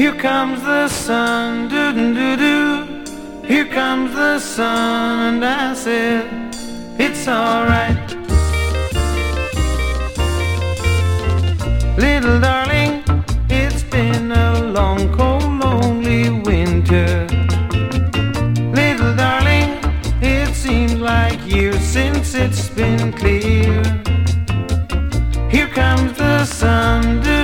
Here comes the sun, doo-doo-doo-doo. Here comes the sun, and I said, it's alright. Little darling, it's been a long, cold, lonely winter. Little darling, it seems like years since it's been clear. Here comes the sun,